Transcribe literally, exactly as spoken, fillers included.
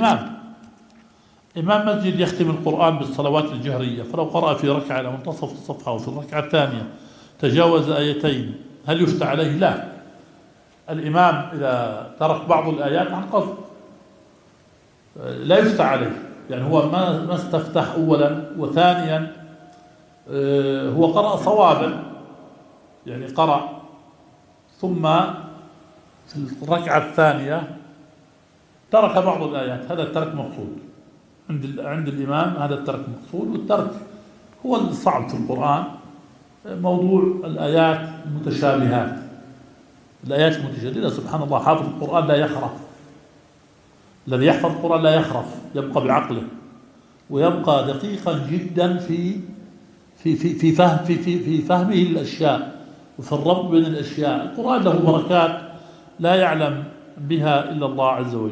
إمام إمام مسجد يختم القرآن بالصلوات الجهرية، فلو قرأ في ركعة إلى منتصف الصفحة وفي الركعة الثانية تجاوز آيتين هل يفتى عليه؟ لا. الإمام إذا ترك بعض الآيات عن قصد لا يفتى عليه، يعني هو ما ما استفتح أولا، وثانيا هو قرأ صوابا، يعني قرأ ثم في الركعة الثانية ترك بعض الآيات، هذا الترك مقصود عند عند الإمام، هذا الترك مقصود. والترك هو الصعب في القرآن، موضوع الآيات المتشابهات. الآيات المتشابهة سبحان الله، حافظ القرآن لا يخرف، الذي يحفظ القرآن لا يخرف، يبقى بعقله ويبقى دقيقا جدا في في في في فهم في في في فهمه للأشياء وفي الربط بين الأشياء. القرآن له بركات لا يعلم بها إلا الله عز وجل.